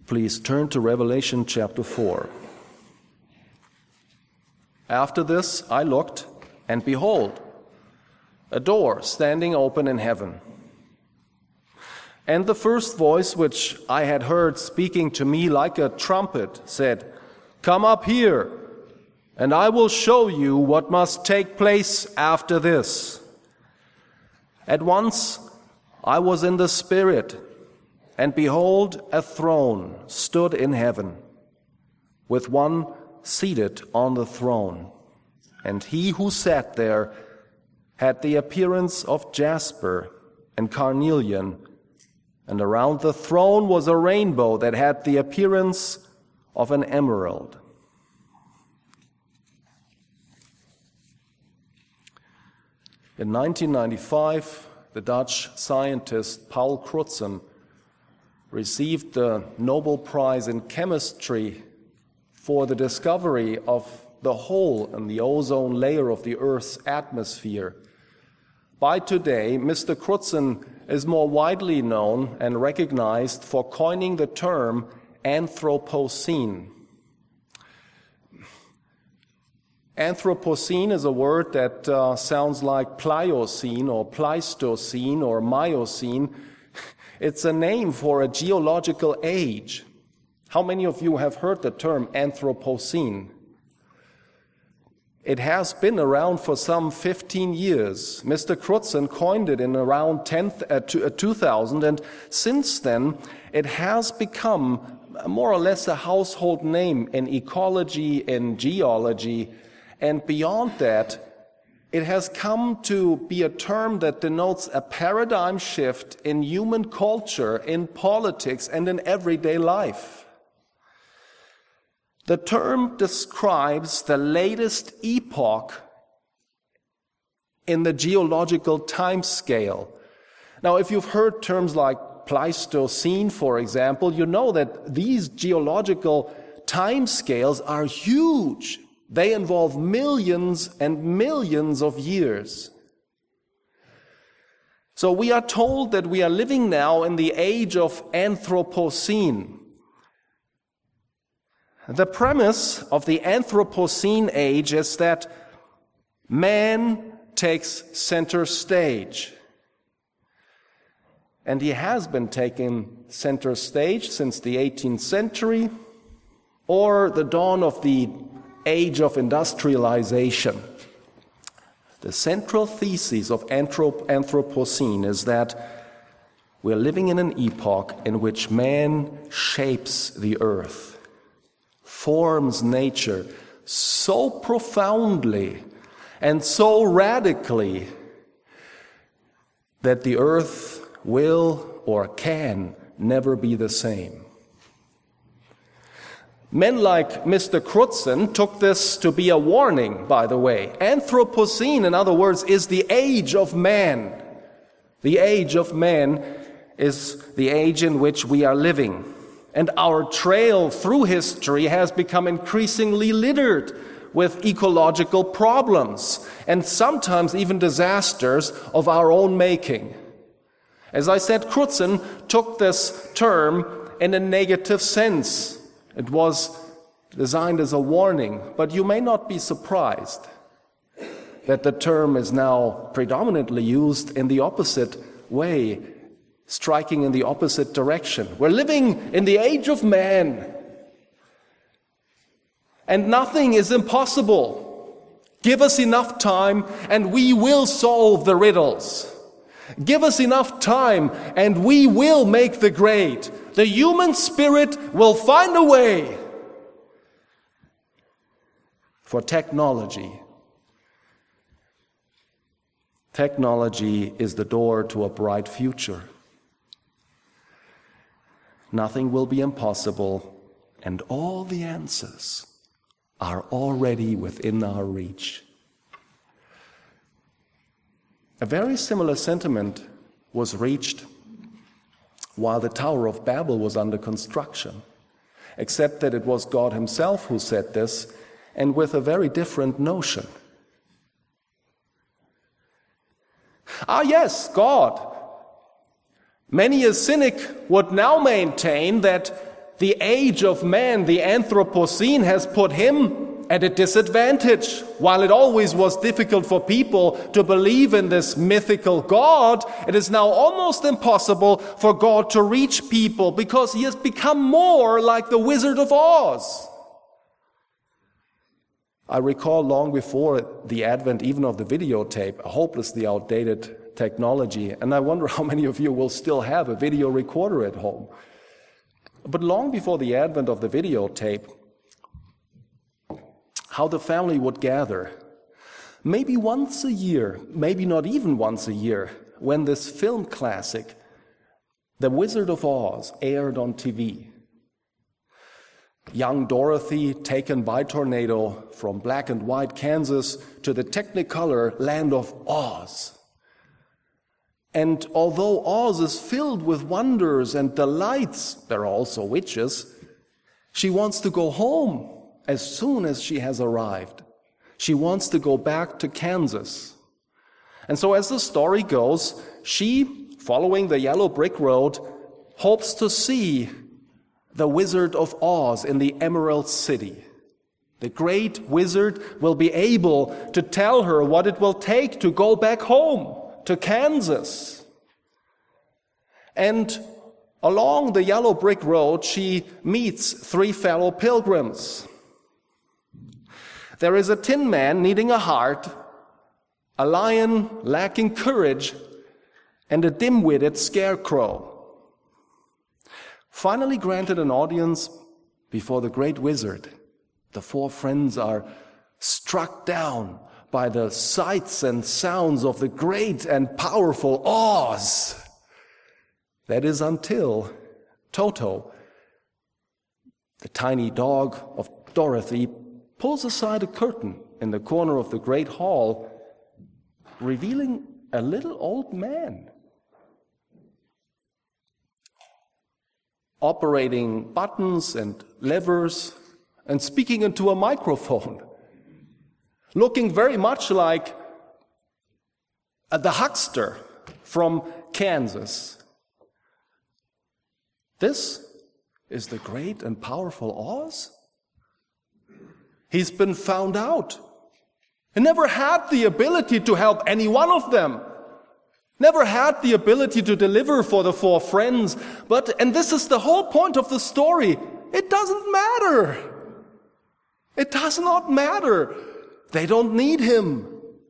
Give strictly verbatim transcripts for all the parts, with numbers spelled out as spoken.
Please turn to Revelation chapter four. After this I looked, and behold, a door standing open in heaven. And the first voice which I had heard speaking to me like a trumpet said, "Come up here, and I will show you what must take place after this." At once I was in the Spirit, and behold, a throne stood in heaven, with one seated on the throne. And he who sat there had the appearance of jasper and carnelian, and around the throne was a rainbow that had the appearance of an emerald. In nineteen ninety-five, the Dutch scientist Paul Crutzen received the Nobel Prize in Chemistry for the discovery of the hole in the ozone layer of the Earth's atmosphere. By today, Mister Crutzen is more widely known and recognized for coining the term Anthropocene. Anthropocene is a word that uh, sounds like Pliocene or Pleistocene or Miocene. It's a name for a geological age. How many of you have heard the term Anthropocene? It has been around for some fifteen years. Mister Crutzen coined it in around two thousand, and since then it has become more or less a household name in ecology and geology. And beyond that, it has come to be a term that denotes a paradigm shift in human culture, in politics, and in everyday life. The term describes the latest epoch in the geological time scale. Now, if you've heard terms like Pleistocene, for example, you know that these geological time scales are huge. They involve millions and millions of years. So we are told that we are living now in the age of Anthropocene. The premise of the Anthropocene age is that man takes center stage. And he has been taking center stage since the eighteenth century or the dawn of the age of industrialization. The central thesis of Anthrop- Anthropocene is that we're living in an epoch in which man shapes the earth, forms nature so profoundly and so radically that the earth will or can never be the same. Men like Mister Crutzen took this to be a warning, by the way. Anthropocene, in other words, is the age of man. The age of man is the age in which we are living. And our trail through history has become increasingly littered with ecological problems and sometimes even disasters of our own making. As I said, Crutzen took this term in a negative sense. It was designed as a warning, but you may not be surprised that the term is now predominantly used in the opposite way, striking in the opposite direction. We're living in the age of man, and nothing is impossible. Give us enough time, and we will solve the riddles. Give us enough time, and we will make the grade. The human spirit will find a way. For technology. Technology is the door to a bright future. Nothing will be impossible, and all the answers are already within our reach. A very similar sentiment was reached while the Tower of Babel was under construction, except that it was God himself who said this, and with a very different notion. Ah, yes, God. Many a cynic would now maintain that the age of man, the Anthropocene, has put him at a disadvantage. While it always was difficult for people to believe in this mythical God, it is now almost impossible for God to reach people because he has become more like the Wizard of Oz. I recall long before the advent even of the videotape, a hopelessly outdated technology, and I wonder how many of you will still have a video recorder at home. But long before the advent of the videotape, how the family would gather, maybe once a year, maybe not even once a year, when this film classic, The Wizard of Oz, aired on T V. Young Dorothy, taken by tornado from black and white Kansas to the Technicolor land of Oz. And although Oz is filled with wonders and delights, there are also witches, she wants to go home as soon as she has arrived. She wants to go back to Kansas. And so as the story goes, she, following the yellow brick road, hopes to see the Wizard of Oz in the Emerald City. The great wizard will be able to tell her what it will take to go back home to Kansas. And along the yellow brick road, she meets three fellow pilgrims. There is a tin man needing a heart, a lion lacking courage, and a dim-witted scarecrow. Finally granted an audience before the great wizard, the four friends are struck down by the sights and sounds of the great and powerful Oz. That is until Toto, the tiny dog of Dorothy, pulls aside a curtain in the corner of the great hall, revealing a little old man, operating buttons and levers and speaking into a microphone, looking very much like the huckster from Kansas. This is the great and powerful Oz? He's been found out. He never had the ability to help any one of them. Never had the ability to deliver for the four friends. But, and this is the whole point of the story, it doesn't matter. It does not matter. They don't need him.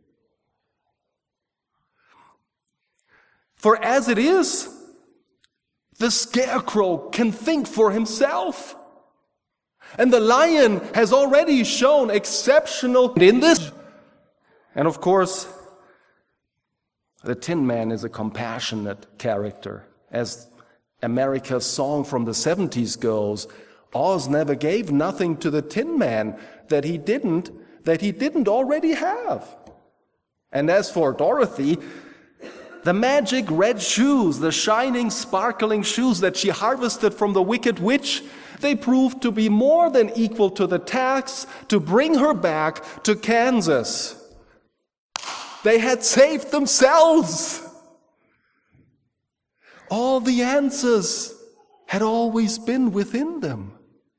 For as it is, the scarecrow can think for himself. And the lion has already shown exceptional in this. And of course, the Tin Man is a compassionate character. As America's song from the seventies goes, Oz never gave nothing to the Tin Man that he didn't, that he didn't already have. And as for Dorothy, the magic red shoes, the shining, sparkling shoes that she harvested from the Wicked Witch, they proved to be more than equal to the task to bring her back to Kansas. They had saved themselves. All the answers had always been within them.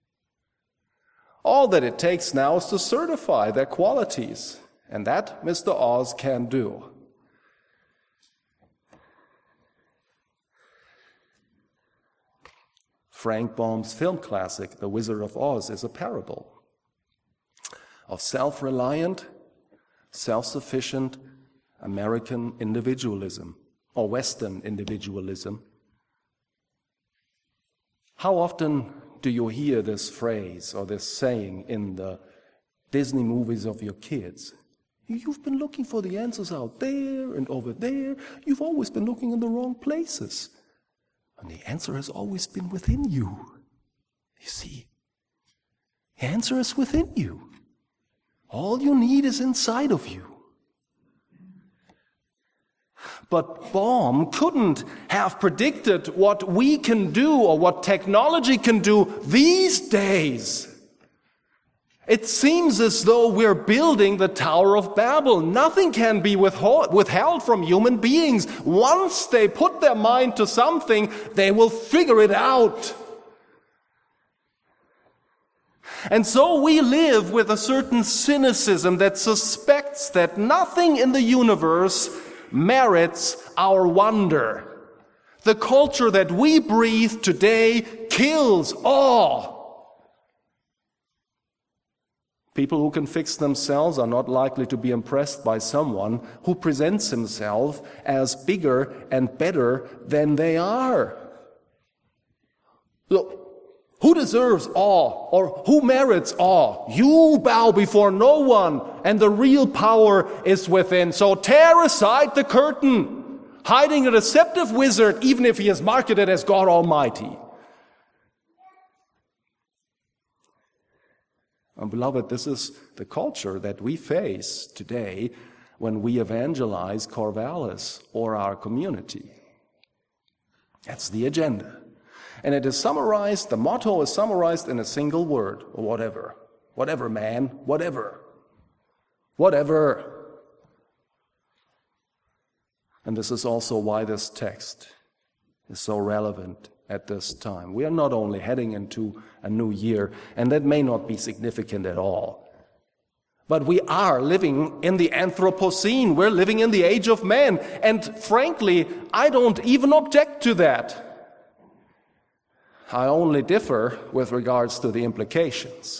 All that it takes now is to certify their qualities, and that Mister Oz can do. Frank Baum's film classic, The Wizard of Oz, is a parable of self-reliant, self-sufficient American individualism, or Western individualism. How often do you hear this phrase or this saying in the Disney movies of your kids? You've been looking for the answers out there and over there. You've always been looking in the wrong places. And the answer has always been within you. You see, the answer is within you. All you need is inside of you. But Baum couldn't have predicted what we can do or what technology can do these days. It seems as though we're building the Tower of Babel. Nothing can be withheld from human beings. Once they put their mind to something, they will figure it out. And so we live with a certain cynicism that suspects that nothing in the universe merits our wonder. The culture that we breathe today kills awe. People who can fix themselves are not likely to be impressed by someone who presents himself as bigger and better than they are. Look, who deserves awe or who merits awe? You bow before no one, and the real power is within. So tear aside the curtain, hiding a deceptive wizard, even if he is marketed as God Almighty. And beloved, this is the culture that we face today when we evangelize Corvallis or our community. That's the agenda. And it is summarized, the motto is summarized in a single word, whatever. Whatever, man, whatever. Whatever. And this is also why this text is so relevant at this time. We are not only heading into a new year, and that may not be significant at all, but we are living in the Anthropocene. We're living in the age of man. And frankly, I don't even object to that. I only differ with regards to the implications.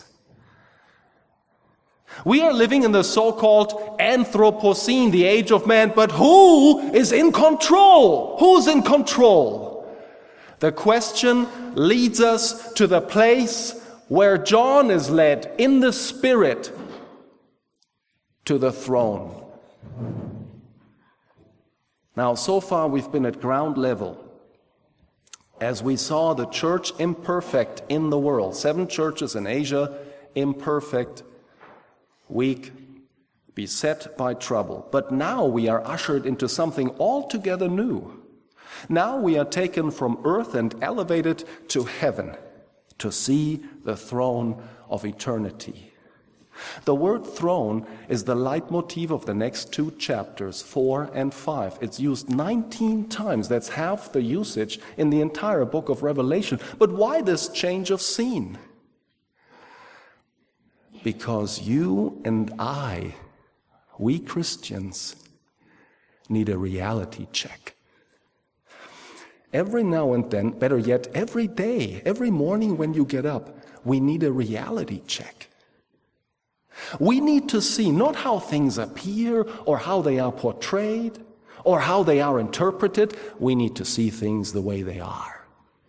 We are living in the so-called Anthropocene, the age of man, but who is in control? Who's in control? The question leads us to the place where John is led in the Spirit to the throne. Now, so far we've been at ground level as we saw the church imperfect in the world. Seven churches in Asia, imperfect, weak, beset by trouble. But now we are ushered into something altogether new. Now we are taken from earth and elevated to heaven to see the throne of eternity. The word throne is the leitmotif of the next two chapters, four and five. It's used nineteen times. That's half the usage in the entire book of Revelation. But why this change of scene? Because you and I, we Christians, need a reality check. Every now and then, better yet, every day, every morning when you get up, we need a reality check. We need to see not how things appear or how they are portrayed or how they are interpreted. We need to see things the way they are.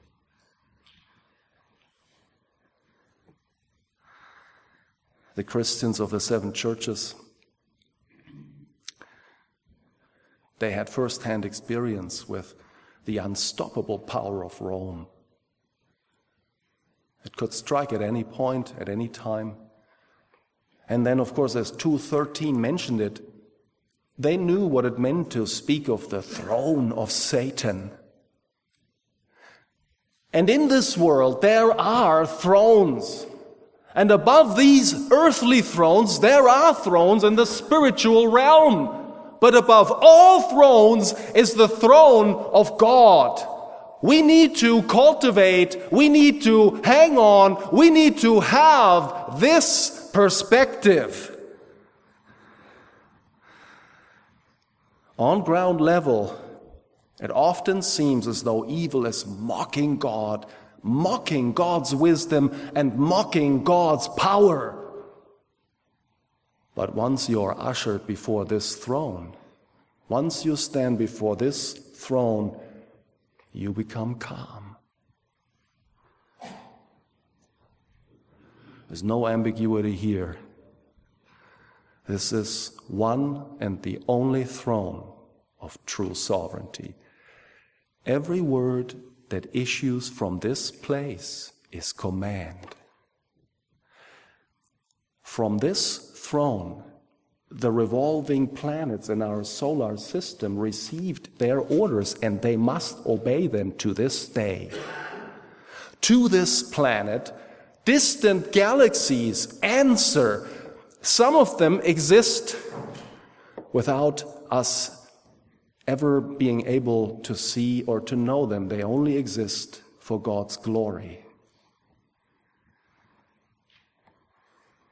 The Christians of the seven churches, they had first-hand experience with the unstoppable power of Rome. It could strike at any point, at any time. And then, of course, as two thirteen mentioned it, they knew what it meant to speak of the throne of Satan. And in this world, there are thrones. And above these earthly thrones, there are thrones in the spiritual realm. But above all thrones is the throne of God. We need to cultivate, we need to hang on, we need to have this perspective. On ground level, it often seems as though evil is mocking God, mocking God's wisdom, and mocking God's power. But once you are ushered before this throne, once you stand before this throne, you become calm. There's no ambiguity here. This is one and the only throne of true sovereignty. Every word that issues from this place is command. From this throne, the revolving planets in our solar system received their orders, and they must obey them to this day. To this planet, distant galaxies answer. Some of them exist without us ever being able to see or to know them. They only exist for God's glory.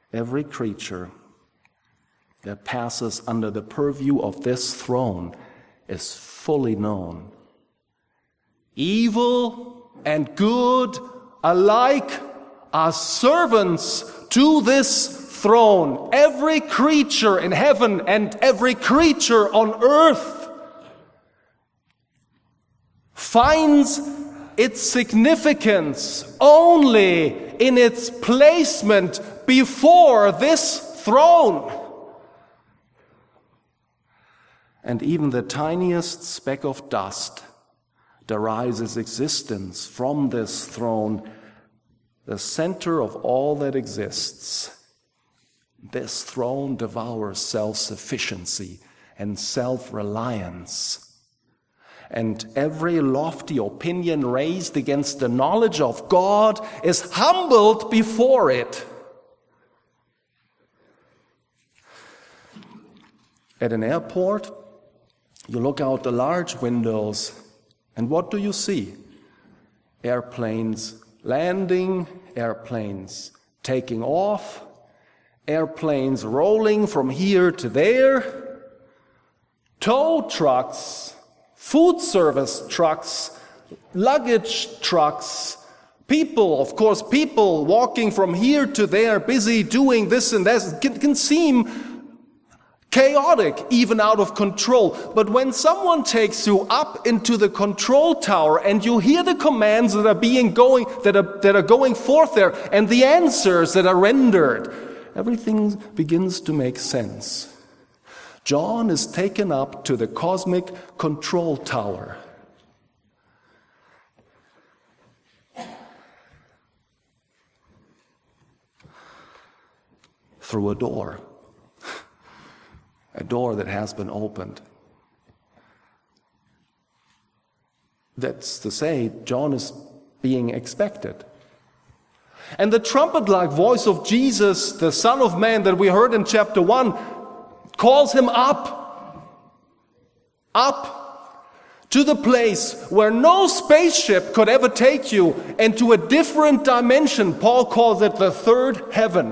every creature that passes under the purview of this throne is fully known. Evil and good alike are servants to this throne. Every creature in heaven and every creature on earth finds its significance only in its placement before this throne. And even the tiniest speck of dust derives its existence from this throne, the center of all that exists. This throne devours self-sufficiency and self-reliance. And every lofty opinion raised against the knowledge of God is humbled before it. At an airport, you look out the large windows, and what do you see? Airplanes landing, airplanes taking off, airplanes rolling from here to there, tow trucks, food service trucks, luggage trucks, people, of course, people walking from here to there, busy doing this and that. It can, can seem chaotic, even out of control. But when someone takes you up into the control tower and you hear the commands that are being going, that are, that are going forth there, and the answers that are rendered, everything begins to make sense. John is taken up to the cosmic control tower. Through a door. A door that has been opened. That's to say, John is being expected. And the trumpet-like voice of Jesus, the Son of Man that we heard in chapter one, calls him up, up to the place where no spaceship could ever take you, and to a different dimension. Paul calls it the third heaven.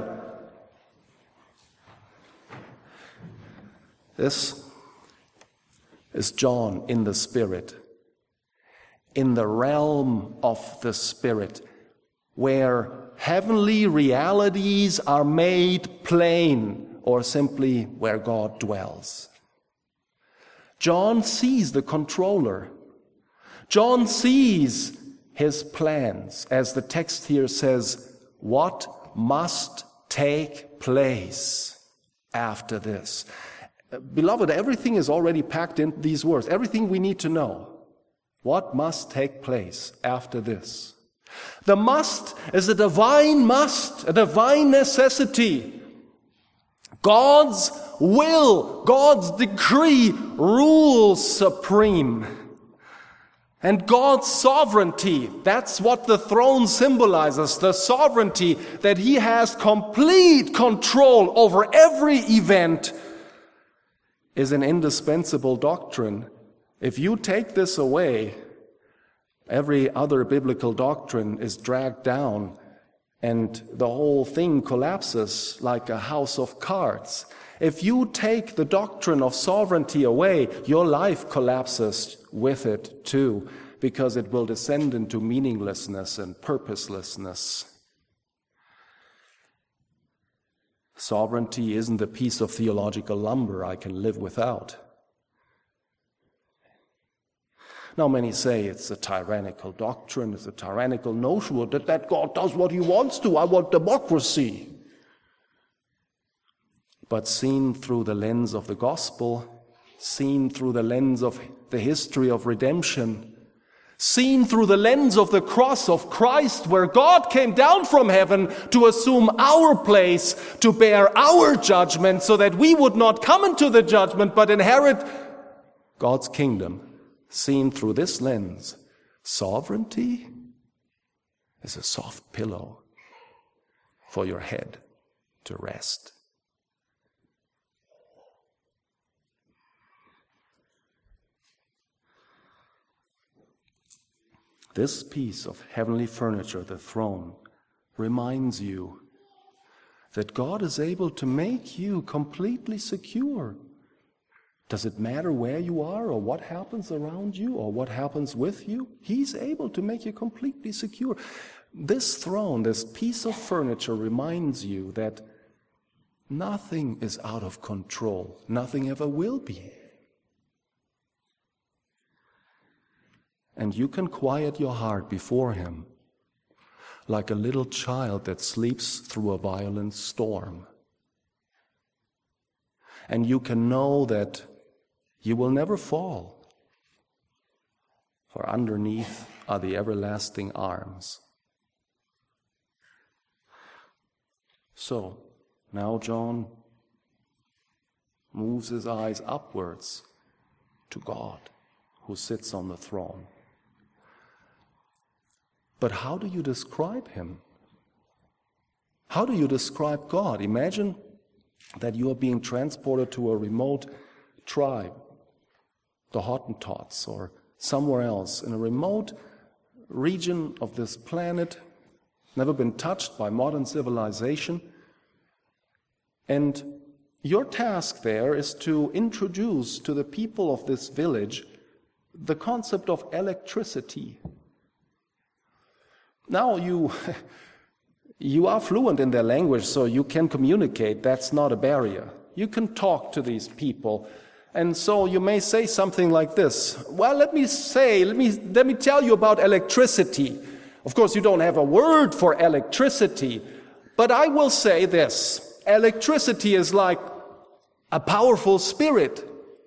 This is John in the Spirit, in the realm of the Spirit, where heavenly realities are made plain, or simply where God dwells. John sees the controller. John sees his plans, as the text here says, what must take place after this. Beloved, everything is already packed in these words. Everything we need to know. What must take place after this? The must is a divine must, a divine necessity. God's will, God's decree rules supreme. And God's sovereignty, that's what the throne symbolizes, the sovereignty that He has complete control over every event, is an indispensable doctrine. If you take this away, every other biblical doctrine is dragged down and the whole thing collapses like a house of cards. If you take the doctrine of sovereignty away, your life collapses with it too, because it will descend into meaninglessness and purposelessness. Sovereignty isn't a piece of theological lumber I can live without. Now many say it's a tyrannical doctrine, it's a tyrannical notion that, that God does what He wants to. I want democracy. But seen through the lens of the gospel, seen through the lens of the history of redemption, seen through the lens of the cross of Christ, where God came down from heaven to assume our place, to bear our judgment, so that we would not come into the judgment, but inherit God's kingdom. Seen through this lens, sovereignty is a soft pillow for your head to rest. This piece of heavenly furniture, the throne, reminds you that God is able to make you completely secure. Does it matter where you are or what happens around you or what happens with you? He's able to make you completely secure. This throne, this piece of furniture reminds you that nothing is out of control. Nothing ever will be. And you can quiet your heart before Him like a little child that sleeps through a violent storm. And you can know that you will never fall, for underneath are the everlasting arms. So, now John moves his eyes upwards to God, who sits on the throne. But how do you describe Him? How do you describe God? Imagine that you are being transported to a remote tribe, the Hottentots, or somewhere else, in a remote region of this planet, never been touched by modern civilization. And your task there is to introduce to the people of this village the concept of electricity. Now you, you are fluent in their language, so you can communicate. That's not a barrier. You can talk to these people. And so you may say something like this. Well, let me say, let me, let me tell you about electricity. Of course, you don't have a word for electricity, but I will say this. Electricity is like a powerful spirit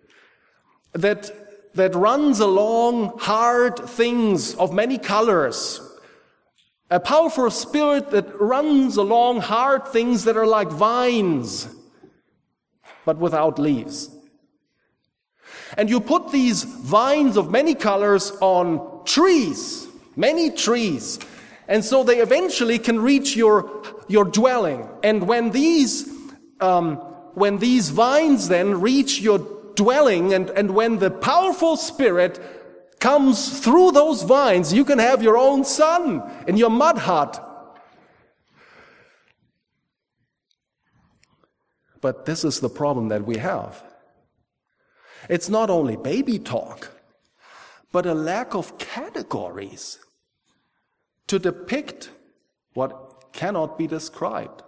that, that runs along hard things of many colors. A powerful spirit that runs along hard things that are like vines, but without leaves. And you put these vines of many colors on trees, many trees, and so they eventually can reach your, your dwelling. And when these, um, when these vines then reach your dwelling, and, and when the powerful spirit comes through those vines, you can have your own sun in your mud hut. But this is the problem that we have. It's not only baby talk, but a lack of categories to depict what cannot be described.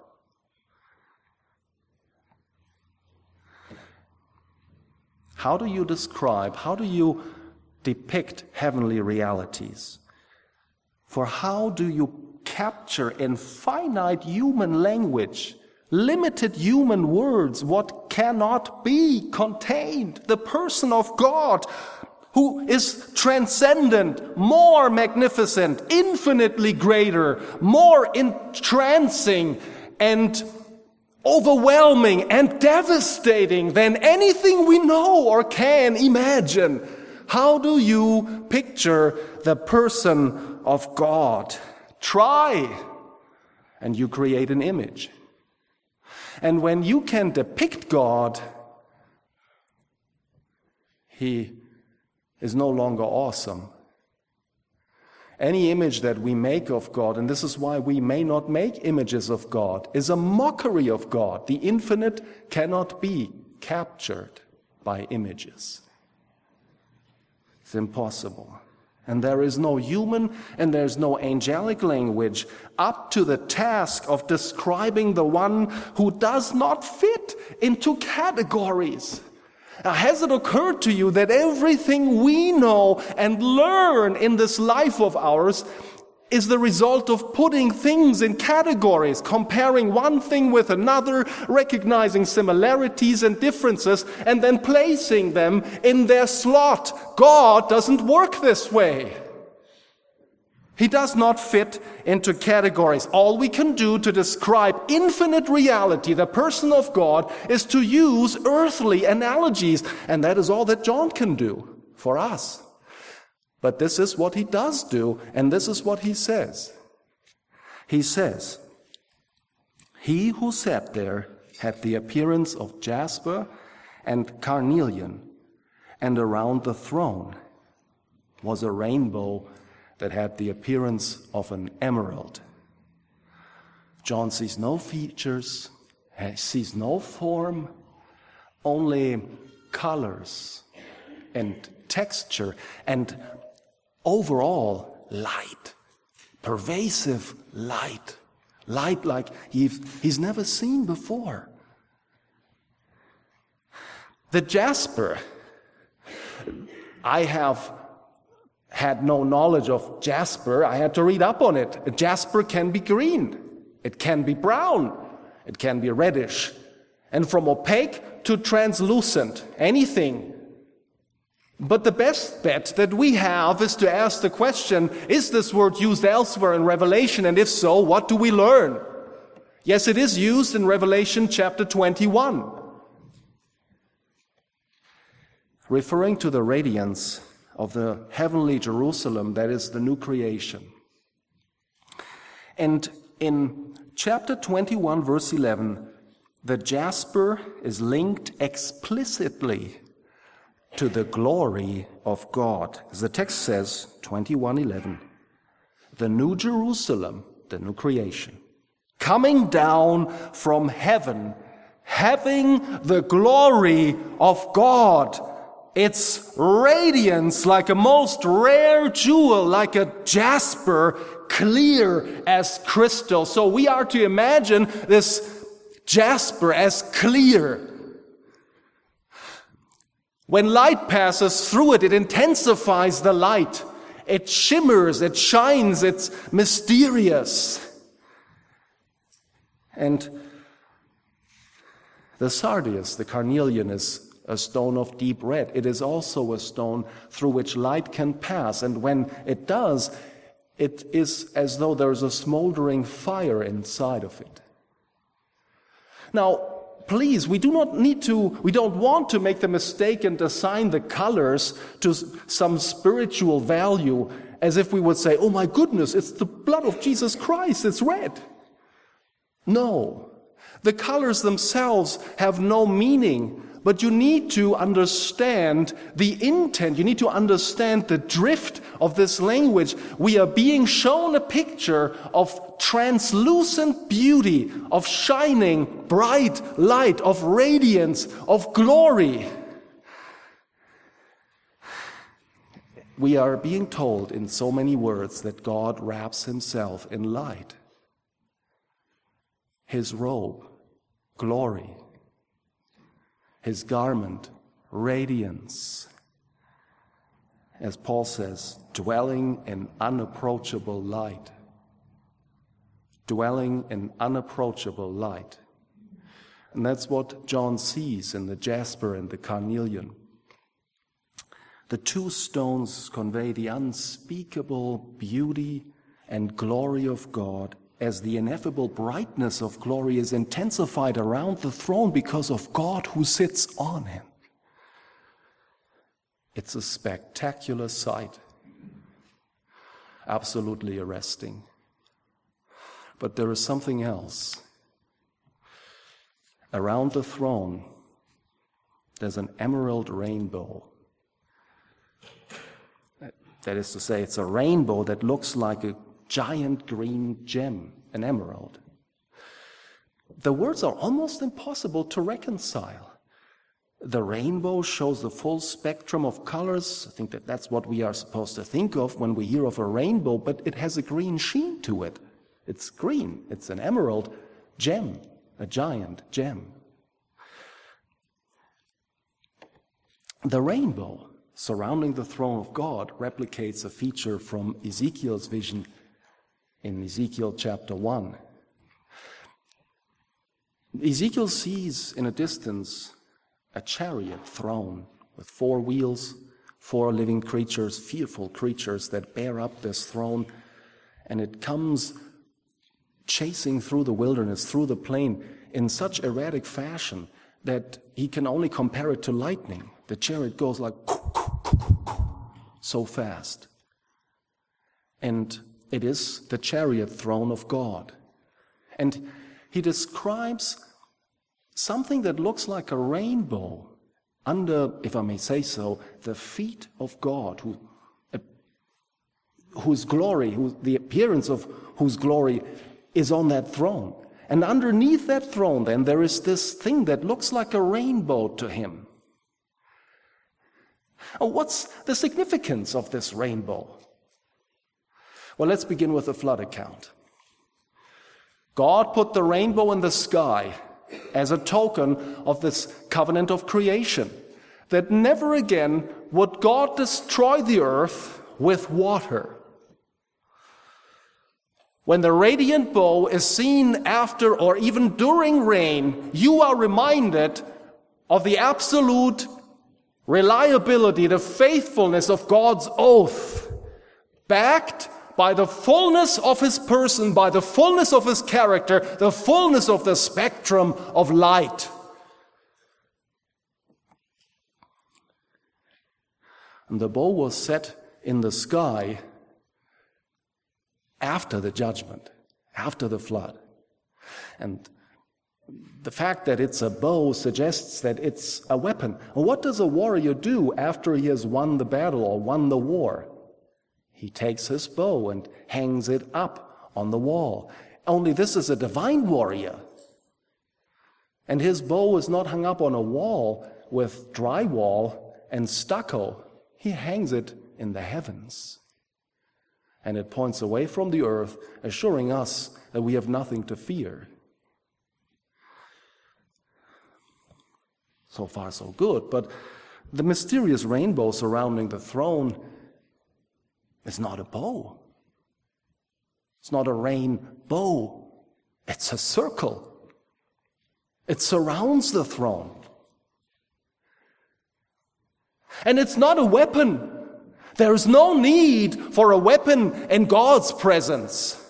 How do you describe, how do you depict heavenly realities? For how do you capture in finite human language, limited human words, what cannot be contained? The person of God, who is transcendent, more magnificent, infinitely greater, more entrancing and overwhelming and devastating than anything we know or can imagine. How do you picture the person of God? Try, and you create an image. And when you can depict God, He is no longer awesome. Any image that we make of God, and this is why we may not make images of God, is a mockery of God. The infinite cannot be captured by images. It's impossible. And there is no human and there's no angelic language up to the task of describing the one who does not fit into categories. Now, has it occurred to you that everything we know and learn in this life of ours is the result of putting things in categories, comparing one thing with another, recognizing similarities and differences, and then placing them in their slot? God doesn't work this way. He does not fit into categories. All we can do to describe infinite reality, the person of God, is to use earthly analogies, and that is all that John can do for us. But this is what he does do, and this is what he says. He says, "He who sat there had the appearance of jasper and carnelian, and around the throne was a rainbow that had the appearance of an emerald." John sees no features, he sees no form, only colors and texture and overall light, pervasive light, light like he's, he's never seen before. The jasper, I have had no knowledge of jasper. I had to read up on it. A jasper can be green. It can be brown. It can be reddish. And from opaque to translucent, anything. But the best bet that we have is to ask the question, is this word used elsewhere in Revelation? And if so, what do we learn? Yes, it is used in Revelation chapter twenty-one. Referring to the radiance of the heavenly Jerusalem, that is the new creation. And in chapter twenty-one, verse eleven, the jasper is linked explicitly to the glory of God. As the text says, twenty-one eleven, the new Jerusalem, the new creation, coming down from heaven, having the glory of God. Its radiance like a most rare jewel, like a jasper, clear as crystal. So we are to imagine this jasper as clear. When light passes through it, it intensifies the light. It shimmers, it shines, it's mysterious. And the sardius, the carnelian, is a stone of deep red. It is also a stone through which light can pass. And when it does, it is as though there's a smoldering fire inside of it. Now, please, we do not need to, we don't want to make the mistake and assign the colors to some spiritual value as if we would say, oh my goodness, it's the blood of Jesus Christ, it's red. No, the colors themselves have no meaning. But you need to understand the intent. You need to understand the drift of this language. We are being shown a picture of translucent beauty, of shining bright light, of radiance, of glory. We are being told in so many words that God wraps himself in light. His robe, glory. His garment, radiance. As Paul says, dwelling in unapproachable light. Dwelling in unapproachable light. And that's what John sees in the jasper and the carnelian. The two stones convey the unspeakable beauty and glory of God as the ineffable brightness of glory is intensified around the throne because of God who sits on him. It's a spectacular sight, absolutely arresting. But there is something else. Around the throne, there's an emerald rainbow. That is to say, it's a rainbow that looks like a giant green gem, an emerald. The words are almost impossible to reconcile. The rainbow shows the full spectrum of colors. I think that that's what we are supposed to think of when we hear of a rainbow, but it has a green sheen to it. It's green. It's an emerald gem, a giant gem. The rainbow surrounding the throne of God replicates a feature from Ezekiel's vision in Ezekiel chapter one. Ezekiel sees in a distance a chariot throne with four wheels, four living creatures, fearful creatures that bear up this throne, and it comes chasing through the wilderness, through the plain, in such erratic fashion that he can only compare it to lightning. The chariot goes like so fast. And it is the chariot throne of God. And he describes something that looks like a rainbow under, if I may say so, the feet of God, who, uh, whose glory, who, the appearance of whose glory is on that throne. And underneath that throne, then, there is this thing that looks like a rainbow to him. Oh, what's the significance of this rainbow? Well, let's begin with the flood account. God put the rainbow in the sky as a token of this covenant of creation, that never again would God destroy the earth with water. When the radiant bow is seen after or even during rain, you are reminded of the absolute reliability, the faithfulness of God's oath, backed by the fullness of his person, by the fullness of his character, the fullness of the spectrum of light. And the bow was set in the sky after the judgment, after the flood. And the fact that it's a bow suggests that it's a weapon. And what does a warrior do after he has won the battle or won the war? He takes his bow and hangs it up on the wall. Only this is a divine warrior. And his bow is not hung up on a wall with drywall and stucco. He hangs it in the heavens. And it points away from the earth, assuring us that we have nothing to fear. So far, so good. But the mysterious rainbow surrounding the throne is not a bow. It's not a rainbow. It's a circle. It surrounds the throne. And it's not a weapon. There is no need for a weapon in God's presence.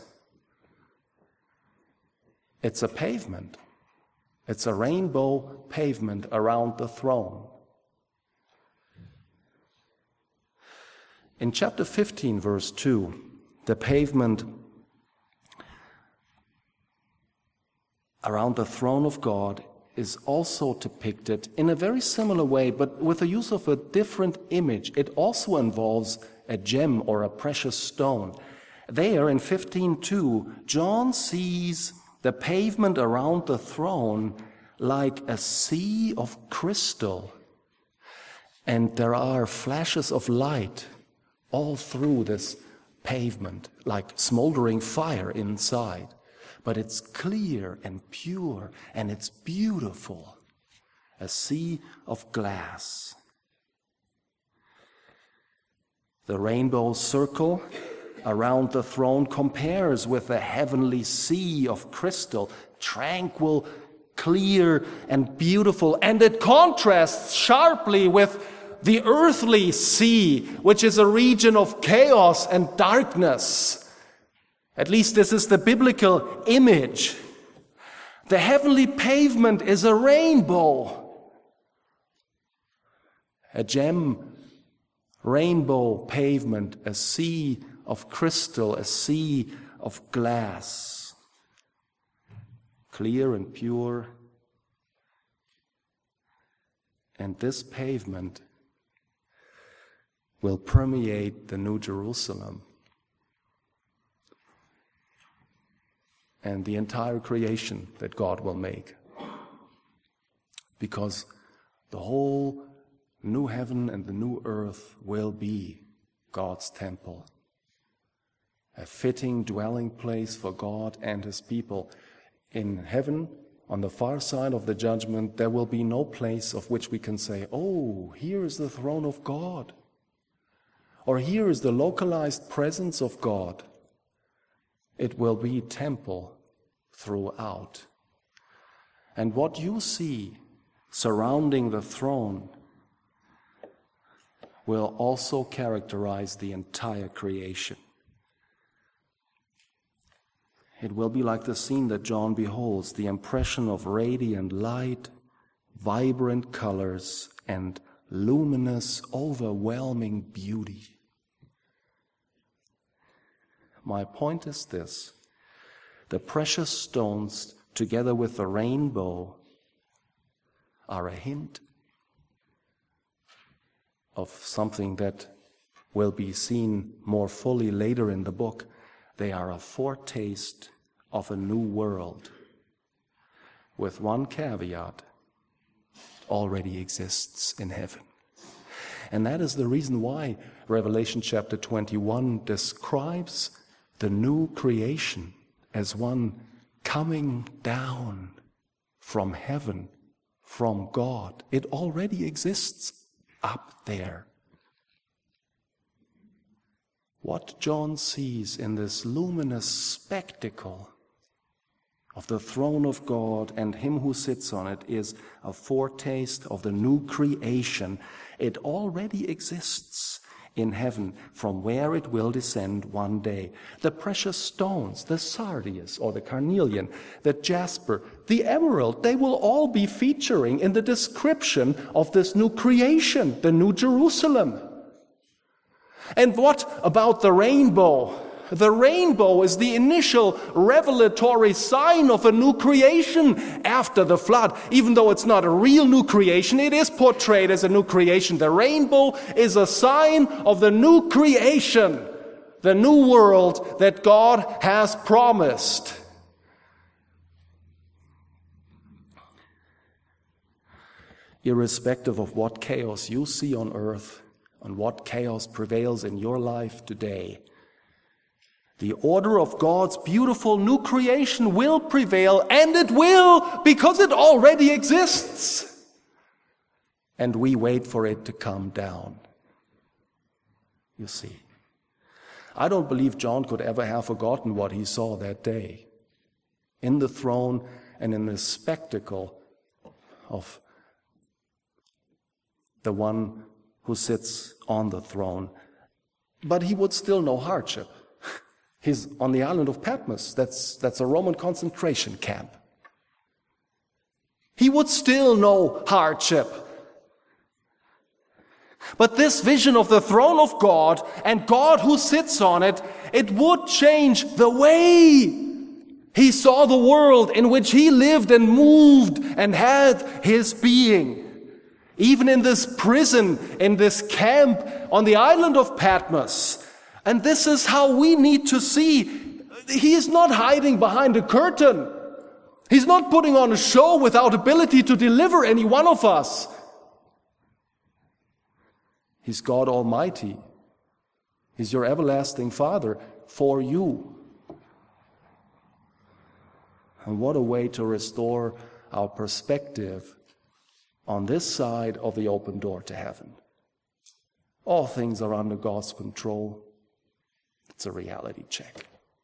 It's a pavement. It's a rainbow pavement around the throne. In chapter fifteen, verse two, the pavement around the throne of God is also depicted in a very similar way, but with the use of a different image. It also involves a gem or a precious stone. There in fifteen two, John sees the pavement around the throne like a sea of crystal, and there are flashes of light all through this pavement, like smoldering fire inside. But it's clear and pure, and it's beautiful. A sea of glass. The rainbow circle around the throne compares with the heavenly sea of crystal, tranquil, clear, and beautiful. And it contrasts sharply with the earthly sea, which is a region of chaos and darkness. At least this is the biblical image. The heavenly pavement is a rainbow. A gem, rainbow pavement, a sea of crystal, a sea of glass. Clear and pure. And this pavement will permeate the New Jerusalem and the entire creation that God will make. Because the whole new heaven and the new earth will be God's temple, a fitting dwelling place for God and his people. In heaven, on the far side of the judgment, there will be no place of which we can say, oh, here is the throne of God, or here is the localized presence of God. It will be temple throughout. And what you see surrounding the throne will also characterize the entire creation. It will be like the scene that John beholds, the impression of radiant light, vibrant colors, and luminous, overwhelming beauty. My point is this: the precious stones, together with the rainbow, are a hint of something that will be seen more fully later in the book. They are a foretaste of a new world, with one caveat: already exists in heaven. And that is the reason why Revelation chapter twenty-one describes the new creation as one coming down from heaven, from God. It already exists up there. What John sees in this luminous spectacle of the throne of God and him who sits on it is a foretaste of the new creation. It already exists in heaven, from where it will descend one day. The precious stones, the sardius or the carnelian, the jasper, the emerald, they will all be featuring in the description of this new creation, the new Jerusalem. And what about the rainbow? The rainbow is the initial revelatory sign of a new creation after the flood. Even though it's not a real new creation, it is portrayed as a new creation. The rainbow is a sign of the new creation, the new world that God has promised. Irrespective of what chaos you see on earth and what chaos prevails in your life today, the order of God's beautiful new creation will prevail, and it will because it already exists. And we wait for it to come down. You see, I don't believe John could ever have forgotten what he saw that day in the throne and in the spectacle of the one who sits on the throne. But he would still know hardship. He's on the island of Patmos. That's, that's a Roman concentration camp. He would still know hardship. But this vision of the throne of God and God who sits on it, it would change the way he saw the world in which he lived and moved and had his being. Even in this prison, in this camp on the island of Patmos. And this is how we need to see. He is not hiding behind a curtain. He's not putting on a show without ability to deliver any one of us. He's God Almighty. He's your everlasting Father for you. And what a way to restore our perspective on this side of the open door to heaven. All things are under God's control. It's a reality check.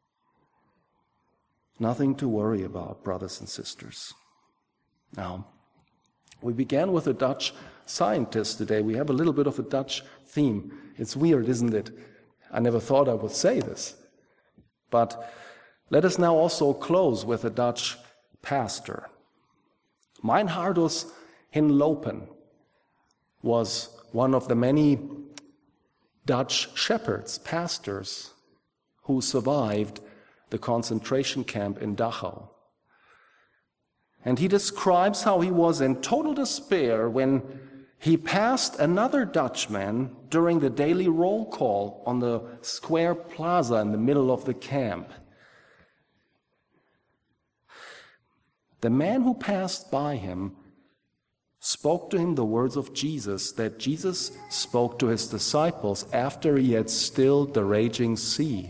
Nothing to worry about, brothers and sisters. Now, we began with a Dutch scientist today. We have a little bit of a Dutch theme. It's weird, isn't it? I never thought I would say this. But let us now also close with a Dutch pastor. Meinhardus Hinlopen was one of the many Dutch shepherds, pastors, who survived the concentration camp in Dachau. And he describes how he was in total despair when he passed another Dutchman during the daily roll call on the square plaza in the middle of the camp. The man who passed by him spoke to him the words of Jesus that Jesus spoke to his disciples after he had stilled the raging sea.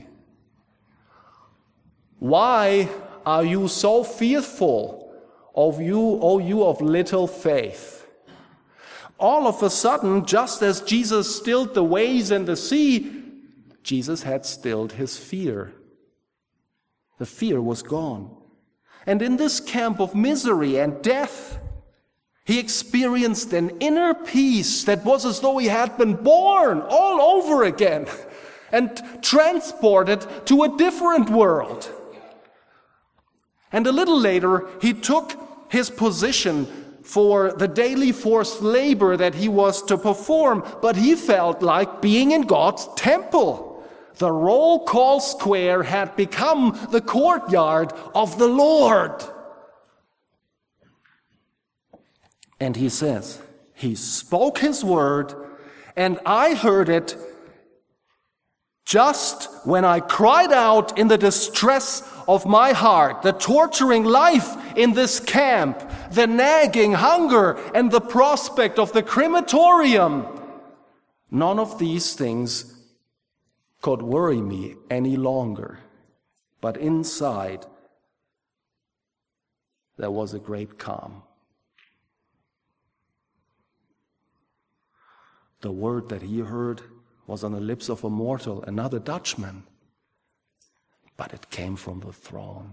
Why are you so fearful, of you, O you of little faith? All of a sudden, just as Jesus stilled the waves and the sea, Jesus had stilled his fear. The fear was gone. And in this camp of misery and death, he experienced an inner peace that was as though he had been born all over again and transported to a different world. And a little later, he took his position for the daily forced labor that he was to perform, but he felt like being in God's temple. The roll call square had become the courtyard of the Lord. And he says, he spoke his word, and I heard it just when I cried out in the distress of my heart, the torturing life in this camp, the nagging hunger, and the prospect of the crematorium, none of these things could worry me any longer. But inside, there was a great calm. The word that he heard was on the lips of a mortal, another Dutchman, but it came from the throne.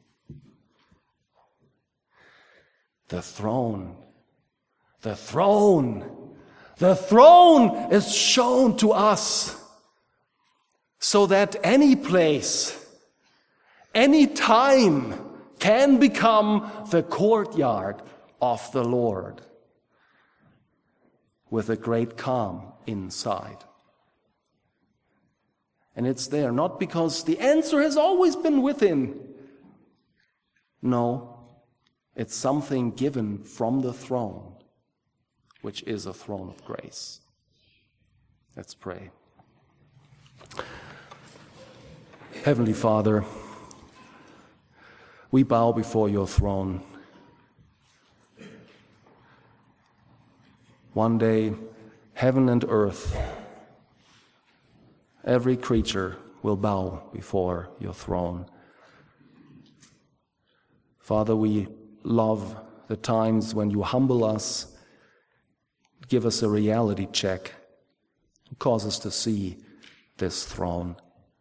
The throne, the throne, the throne is shown to us so that any place, any time can become the courtyard of the Lord with a great calm inside. And it's there not because the answer has always been within. No, it's something given from the throne, which is a throne of grace. Let's pray. Heavenly Father, we bow before your throne. One day, heaven and earth, every creature will bow before your throne. Father, we love the times when you humble us, give us a reality check, cause us to see this throne.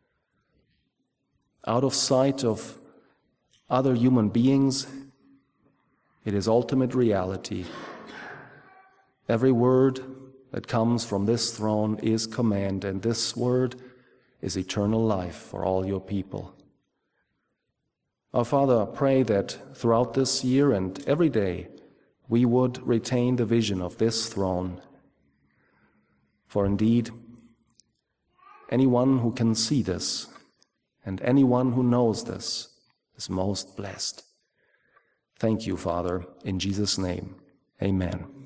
Out of sight of other human beings, it is ultimate reality. Every word that comes from this throne is command, and this word is eternal life for all your people. Our Father, I pray that throughout this year and every day we would retain the vision of this throne. For indeed, anyone who can see this and anyone who knows this is most blessed. Thank you, Father, in Jesus' name. Amen.